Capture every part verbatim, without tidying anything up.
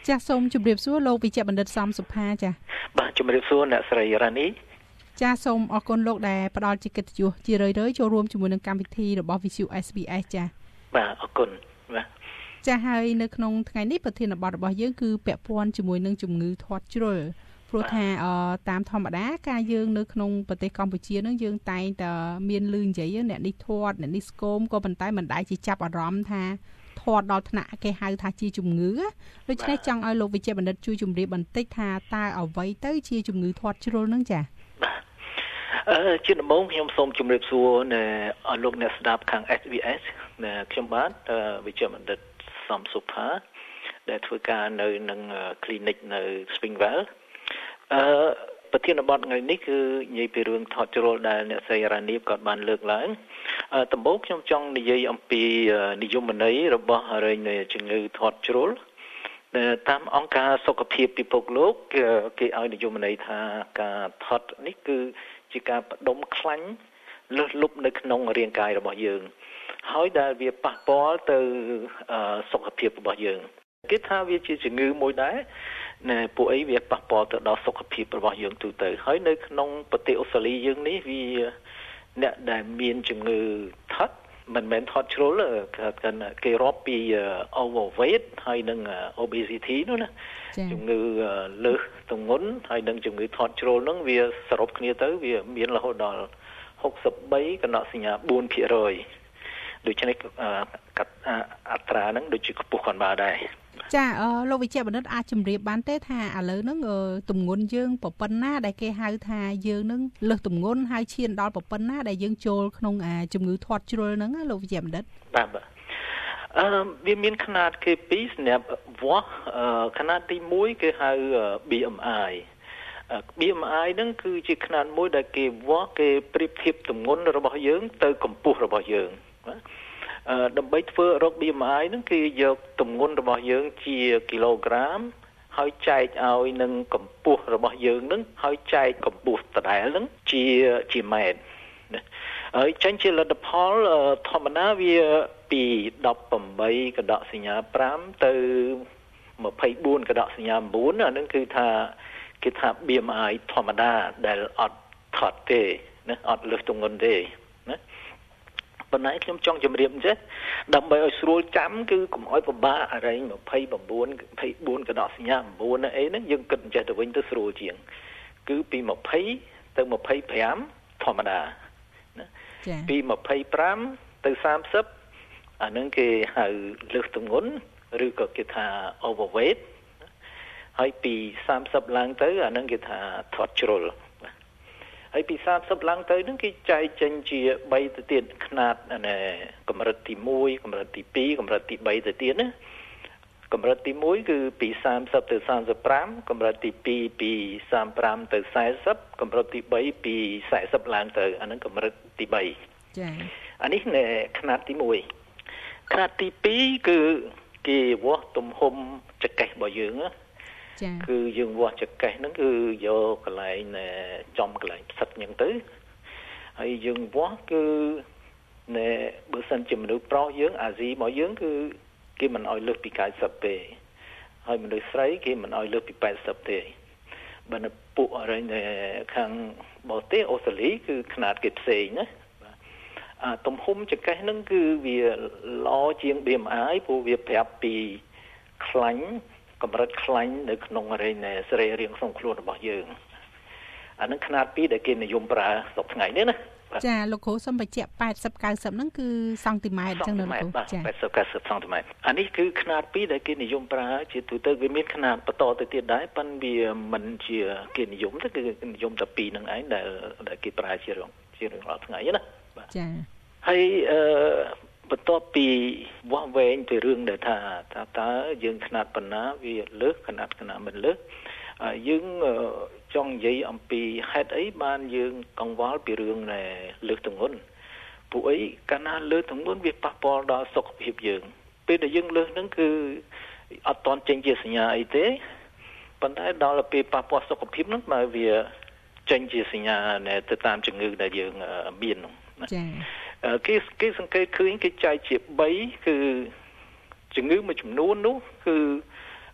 ចាសូមជម្រាបសួរលោកវិជ្ជបណ្ឌិតសំសុផាចាបាទជម្រាបសួរអ្នកស្រីរ៉ានីចាសូមអរគុណលោកដែលផ្ដល់ជាកិត្តិយសជារឿយៗចូលរួមជាមួយនឹងកម្មវិធីរបស់ Visu เอส บี เอส ចាបាទអរគុណបាទចាហើយនៅក្នុងថ្ងៃនេះប្រធានបទរបស់យើងគឺពាក់ព័ន្ធជាមួយនឹងជំងឺធាត់ជ្រុលព្រោះថាតាមធម្មតាការយើងនៅក្នុងប្រទេសកម្ពុជានឹងយើងតែងតែមានលឺនិយាយអ្នកនេះធាត់អ្នកនេះស្គមក៏ប៉ុន្តែមិនដែលជាចាប់អារម្មណ៍ថាធាត់ដល់ថ្នាក់គេហៅថាជាជំងឺដូច្នេះចង់ឲ្យលោកវិជ្ជបណ្ឌិតជួយជម្រាបបន្តិចថាតើអ្វីទៅជាជំងឺធាត់ជ្រុលនឹងចាអឺជាដំបូងខ្ញុំសូមជម្រាបសួរនៅលោកអ្នកស្ដាប់ខាង เอส บี เอส ខ្ញុំបាទវិជ្ជបណ្ឌិតសំសុផាដែលធ្វើការនៅនឹង clinic នៅ Springvale អឺប្រធានបទថ្ងៃនេះគឺនិយាយពីរឿងធាត់ជ្រុលដែលអ្នកស្រីរ៉ានីក៏បានលើកឡើងដំបូងខ្ញុំចង់និយាយអំពីនិយមន័យរបស់រែងជំងឺធាត់ជ្រុលតាមអង្គការសុខភាពពិភពលោកគេឲ្យនិយមន័យថាការធាត់នេះគឺជាការបដុំខ្លាញ់លើសលប់នៅក្នុងរាងកាយរបស់យើងហើយដែលវាប៉ះពាល់ទៅសុខភាពរបស់យើងគេថាវាជាជំងឺមួយដែរណែពួកអីវាប៉ះពាល់ទៅដល់សុខភាពរបស់យើងទូទៅហើយនៅក្នុងប្រទេសអូស្ត្រាលីយើងនេះវាអ្នកដែលមានជំងឺធាត់មិនមែនធាត់ជ្រុលគេរាប់ពី overweight ហើយនិង obesity នោះណាជំងឺលើសទម្ងន់ហើយនិងជំងឺធាត់ជ្រុលហ្នឹងវាសរុបគ្នាទៅវាមានរហូតដល់หกสิบสามកណ្ដោសញ្ញា bốnភាគរយ ដូច្នេះអត្រាហ្នឹងដូចជាខ្ពស់គាត់បាទដែរចាលោកវិជ្ជបណ្ឌិតអាចជម្រាបបានទេថាឥឡូវហ្នឹងទម្ងន់យើងប៉ុណ្ណាដែលគេហៅថាយើងនឹងលើសទម្ងន់ហើយឈានដល់ប៉ុណ្ណាដែលយើងចូលក្នុងជំងឺធាត់ជ្រុលហ្នឹងលោកវិជ្ជបណ្ឌិតបាទបាទអឺវាមានຂະຫນាតគេពីរសម្រាប់វាស់ຂະຫນាតទីមួយគេហៅ บี เอ็ม ไอ บี เอ็ม ไอ ហ្នឹងគឺជាຂະຫນាតមួយដែលគេវាស់គេប្រៀបធៀបទម្ងន់របស់យើងទៅកម្ពស់របស់យើងណាអឺដើម្បីធ្វើរក บี เอ็ม ไอ ហ្នឹងគេយកទម្ងន់របស់យើងជាគីឡូក្រាមហើយចែកឲ្យនឹងកម្ពស់របស់យើងហ្នឹងហើយចែកកម្ពស់ដដែលហ្នឹងជាជាម៉ែត្រណាហើយចេញជាលទ្ធផលធម្មតាវាពីដប់ប្រាំបីកណ្ដោសញ្ញាប្រាំទៅម្ភៃបួនកណ្ដោសញ្ញា៩អាហ្នឹងគឺថាគេថា บี เอ็ม ไอ ធម្មតាដែលអត់ថត់ទេណាអត់លើសទម្ងន់ទេណាប៉ុន្តែខ្ញុំចង់ជម្រាបអញ្ចឹងដើម្បីឲ្យស្រួលចាំគឺកុំឲ្យពិបាកអរែងម្ភៃបួន ម្ភៃបួនកណ្ដោសញ្ញា៩អីហ្នឹងយើងគិតចេះទៅវិញទៅស្រួលជាងគឺពីម្ភៃទៅម្ភៃប្រាំធម្មតាណាពីម្ភៃប្រាំទៅសាមសិបអាហ្នឹងគេហៅលើសទម្ងន់ឬក៏គេថា overweight ហើយពីសាមសិបឡើងទៅអាហ្នឹងគេថាធាត់ជ្រុលហើយពីសាមសិបឡើងទៅហ្នឹងគេចែកចេញជាបីទៅទៀតຂະຫນាតកម្រិតទីមួយកម្រិតទីពីរកម្រិតទីបីទៅទៀតណាកម្រិតទីមួយគឺពីសាមសិបទៅសាមសិបប្រាំកម្រិតទីពីរពីសាមសិបប្រាំទៅសែសិបកម្រិតទីបីពីសែសិបឡើងទៅអាហ្នឹងកម្រិតទីបីចា៎អានេះនៅຂະຫນាតទីមួយຂະຫນាតទីពីរគឺគេវាស់ទំហំចង្កេះរបស់យើងណាគឺយើងវាស់ចង្កេះហ្នឹងគឺយកកន្លែងចំកន្លែងផ្សិតអញ្ចឹងទៅហើយយើងវាស់គឺណែបើសិនជាមនុស្សប្រុសយើងអាស៊ីរបស់យើងគឺគេមិនឲ្យលើសពី九十ទេហើយមនុស្សស្រីគេមិនឲ្យលើសពីแปดสิบទេបើនៅពួកអរិញខាងបរទេសអូស្ត្រាលីគឺຂະຫນាតគេផ្សេងណាអាទំហំចង្កេះហ្នឹងគឺវាល្អជាង บี เอ็ม ไอ ព្រោះវាប្រាប់ពីខ្លាញ់កម្រិតខ្លាញ់នៅក្នុងរែងសរីរាង្គក្នុងខ្លួនរបស់យើងអានឹងຂະຫນាតពីរដែលគេនិយមប្រើសប្តាហ៍ថ្ងៃនេះណាចាលោកគ្រូសូមបញ្ជាក់แปดสิบ 九十ហ្នឹងគឺសង់ទីម៉ែត្រអញ្ចឹងលោកគ្រូចាแปดสิบ 九十សង់ទីម៉ែត្រអានេះគឺຂະຫນាតពីរដែលគេនិយមប្រើជាទូទៅវាមានຂະຫນាតបន្តទៅទៀតដែរប៉ុន្តែវាមិនជាគេនិយមទេគឺនិយមតែពីរហ្នឹងឯងដែលដែលគេប្រើជារឿងជារឿងរាល់ថ្ងៃណាបាទចាហើយអឺបន្ទាប់ពីវាស់វែងទៅរឿងដែលថាតើតើយើងຂະຫນាតប៉ុណ្ណាវាលើសຂະຫນាតຂະຫນាតមិនលើសយើងចង់និយាយអំពីហេតុអីបានយើងកង្វល់ពីរឿងលើសទម្ងន់ពួកអីកាលណាលើសទម្ងន់វាប៉ះពាល់ដល់សុខភាពយើងពេលដែលយើងលើសហ្នឹងគឺអត់តន់ចេញជាសញ្ញាអីទេប៉ុន្តែដល់ពេលប៉ះពាល់សុខភាពហ្នឹងមកវាចេញជាសញ្ញាទៅតាមជំងឺដែលយើងមានហ្នឹងចា៎គេគេសង្កេតឃើញគេចែកជាបីគឺជំងឺមួយចំនួននោះគឺ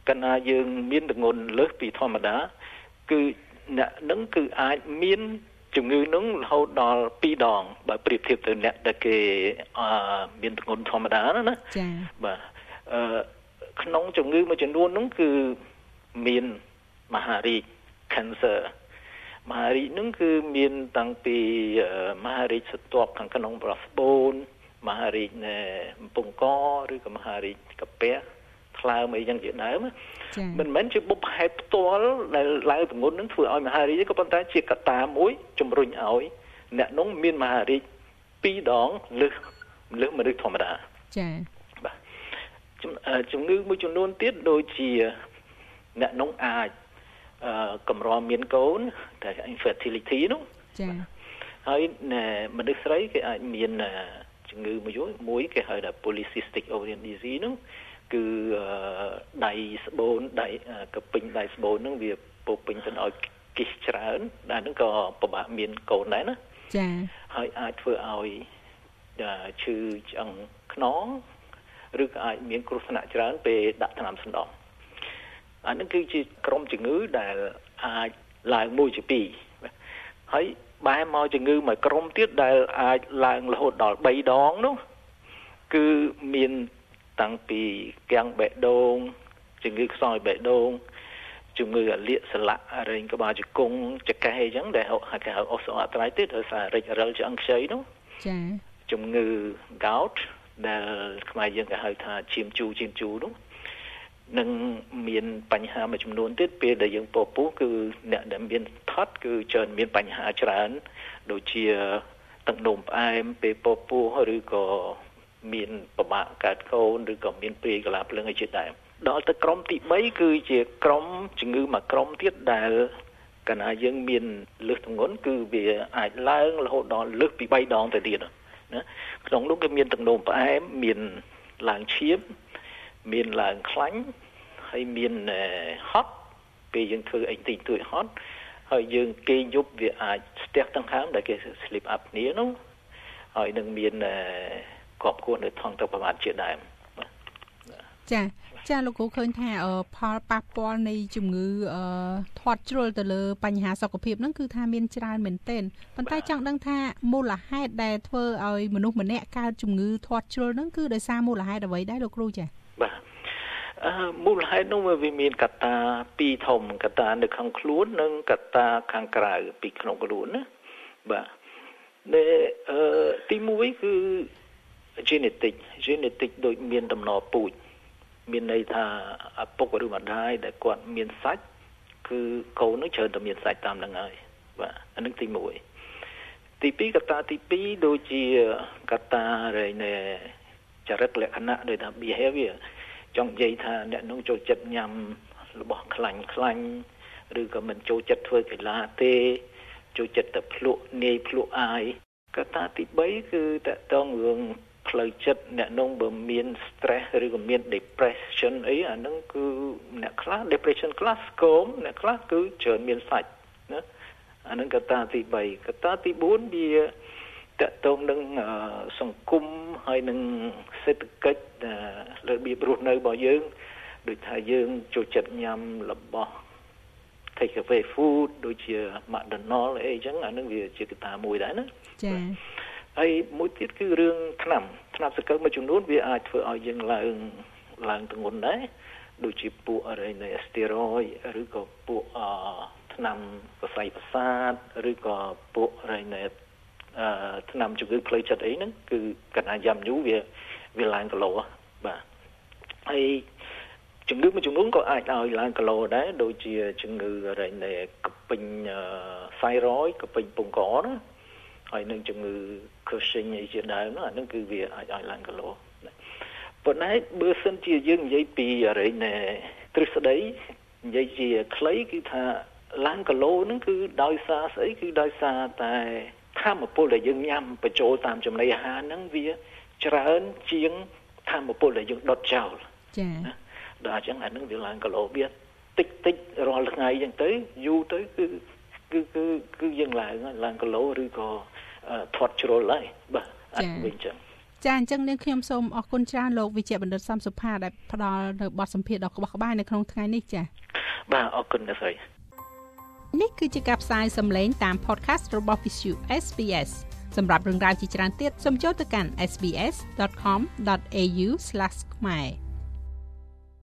កណ្ណាយើងមានទម្ងន់លើសពីធម្មតាគឺអ្នកនឹងគឺអាចមានជំងឺនឹងរហូតដល់ពីរដងបើប្រៀបធៀបទៅអ្នកដែលគេអឺមានទម្ងន់ធម្មតាណាចា៎បាទអឺក្នុងជំងឺមួយចំនួននោះគឺមានមហារីក cancer មហារីកនឹងគឺមានតាំងពីមហារីកស្រទាប់ខាងក្នុងប្រស្បូនមហារីកនៅកំពង់កឬក៏មហារីកកាពះថ្លើមអីយ៉ាងជាដើមមិនមែនជាបុព្វហេតុផ្ទាល់ដែលឡើងទម្ងន់នឹងធ្វើឲ្យមហារីកក៏ប៉ុន្តែជាកត្តាមួយជំរុញឲ្យអ្នកនោះមានមហារីកពីរដងលើសលើសមនុស្សធម្មតាចា៎បាទជំងឺមួយចំនួនទៀតដូចជាអ្នកនោះអាចអឺកម្រមានកូនតែ infertility នោះចា៎ហើយមនុស្សស្រីគេអាចមានជំងឺមួយមួយគេហៅថា polycystic ovarian disease នោះគឺដៃស្បូនដៃកពេញដៃស្បូននោះវាពោពេញទៅដោយគិសច្រើនដែលនោះក៏ពិបាកមានកូនដែរណាចា៎ហើយអាចធ្វើឲ្យឈឺឆ្អឹងខ្នងឬក៏អាចមានគ្រោះថ្នាក់ច្រើនពេលដាក់ថ្នាំសណ្ដំអានេះគឺជាក្រុមជំងឺដែលអាចឡើងមួយជាពីរហើយបែរមកជំងឺមួយក្រុមទៀតដែលអាចឡើងរហូតដល់បីដងនោះគឺមានតាំងពីគាំងបេះដូងជំងឺខ្សោយបេះដូងជំងឺអាលៀកសន្លាក់រែងក្បាលជង្គង់ចង្កេះអីចឹងដែលគេហៅ osteoarthritis ដោយសាររិចរិលឆ្អឹងខ្ចីនោះចា៎ជំងឺ gout ដែលខ្មែរយើងគេហៅថាឈាមជូរឈាមជូរនោះនឹងមានបញ្ហាមួយចំនួនទៀតពេលដែលយើងពពុះគឺអ្នកដែលមានថត់គឺច្រើនមានបញ្ហាច្រើនដូចជាទឹកនោមផ្អែមពេលពពុះឬក៏មានពិបាកកើតកូនឬក៏មានព្រាយកលាភ្លើងអីជាដើមដល់ទៅក្រុមទីបីគឺជាក្រុមជំងឺមួយក្រុមទៀតដែលកាលណាយើងមានលើសទម្ងន់គឺវាអាចឡើងរហូតដល់លើសពីបីដងទៅទៀតណាក្នុងនោះគឺមានទឹកនោមផ្អែមមានឡើងឈាមមានឡើងខ្លាញ់ហើយមានហត់ពេលយើងធ្វើអីតិចតួចហត់ហើយយើងគេយប់វាអាចស្ទះដង្ហើមដែលគេ sleep apnea នោះហើយនឹងមានគប់គួរនៅថងទៅប្រមាណជាដើមចាចាលោកគ្រូឃើញថាផលប៉ះពាល់នៃជំងឺធាត់ជ្រុលទៅលើបញ្ហាសុខភាពហ្នឹងគឺថាមានច្រើនមែនទែនប៉ុន្តែចង់ដឹងថាមូលហេតុដែលធ្វើឲ្យមនុស្សម្នាក់កើតជំងឺធាត់ជ្រុលហ្នឹងគឺដោយសារមូលហេតុអ្វីដែរលោកគ្រូចាបាទអឺមូលហេតុនោះវាមានកត្តាពីរធំកត្តានៅក្នុងខ្លួននិងកត្តាខាងក្រៅពីក្នុងខ្លួនណាបាទដែលអឺទីមួយគឺ genetic genetic ដូចមានដំណពូជមានន័យថាឪពុកឬម្ដាយដែលគាត់មានសាច់គឺកូននឹងច្រើនតែមានសាច់តាមនឹងហើយបាទអានឹងទីមួយទីពីរកត្តាទីពីរដូចជាកត្តានៃចរិតលក្ខណៈដូចថា behavior ចង់និយាយថាអ្នកនោះចូលចិត្តញ៉ាំរបស់ខ្លាញ់ខ្លាញ់ឬក៏មិនចូលចិត្តធ្វើកីឡាទេចូលចិត្តតែភ្លក់នាយភ្លក់អាយកត្តាទីបីគឺតកតងរឿងផ្លូវចិត្តអ្នកនោះបើមាន stress ឬក៏មាន depression អីអានឹងគឺអ្នកខ្លះ depression ខ្លះស្គមអ្នកខ្លះគឺច្រើនមានសាច់ណាអានឹងកត្តាទីបីកត្តាទីបួនវាតកតងនឹងសង្គមហើយនឹងសេដ្ឋកិច្ចរបៀបរស់នៅរបស់យើងដូចថាយើងចូលចិត្តញ៉ាំរបស់ take away food ដូចជា McDonald អីចឹងអានឹងវាជាកត្តាមួយដែរណាចា៎ហើយមួយទៀតគឺរឿងថ្នាំថ្នាំសង្កូវមួយចំនួនវាអាចធ្វើឲ្យយើងឡើងឡើងទម្ងន់ដែរដូចជាពួកអីនៃ steroid ឬក៏ពួកអថ្នាំសរសៃប្រសាទឬក៏ពួកអីនៃអឺថ្នាំជំងឺផ្លូវចិត្តអីហ្នឹងគឺកណ្ដាលយ៉ាំយូរវាវាឡើងគីឡូបាទហើយជំងឺមួយចំនួនក៏អាចឲ្យឡើងគីឡូដែរដូចជាជំងឺរែងនៃកពេញថៃរ៉ុយកពេញពងកណាហើយនឹងជំងឺ Cushing អីជាដើមនោះអានឹងគឺវាអាចឲ្យឡើងគីឡូប៉ុន្តែបើសិនជាយើងនិយាយពីរែងនៃទ្រឹស្ដីនិយាយជាខ្លីគឺថាឡើងគីឡូហ្នឹងគឺដោយសារស្អីគឺដោយសារតែធម្មពលដែលយើងញ៉ាំបញ្ចូលតាមចំណីអាហារហ្នឹងវាច្រើនជាងធម្មពលដែលយើងដុតចោលចា៎ដល់អញ្ចឹងអានឹងវាឡើងគីឡូវាតិចតិចរាល់ថ្ងៃអញ្ចឹងទៅយូរទៅគឺគឺគឺគឺយើងឡើងឡើងគីឡូឬក៏ធាត់ជ្រុលហើយបាទអត់វិញចឹងចាអញ្ចឹងនាងខ្ញុំសូមអរគុណច្រើនលោកវិជ្ជបណ្ឌិតសំសុផាដែលផ្ដល់នៅបទសម្ភាសន៍ដ៏ក្បោះក្បាយនៅក្នុងថ្ងៃនេះចាបាទអរគុណអ្នកស្រីនេះគឺជាការផ្សាយសំឡេងតាម podcast របស់ Visu เอส บี เอส សម្រាប់រឿងរ៉ាវជាច្រើនទៀតសូមចូលទៅកាន់ เอส บี เอส ដอท คอม ដอท เอ ยู ស្លាស ខ្មែរ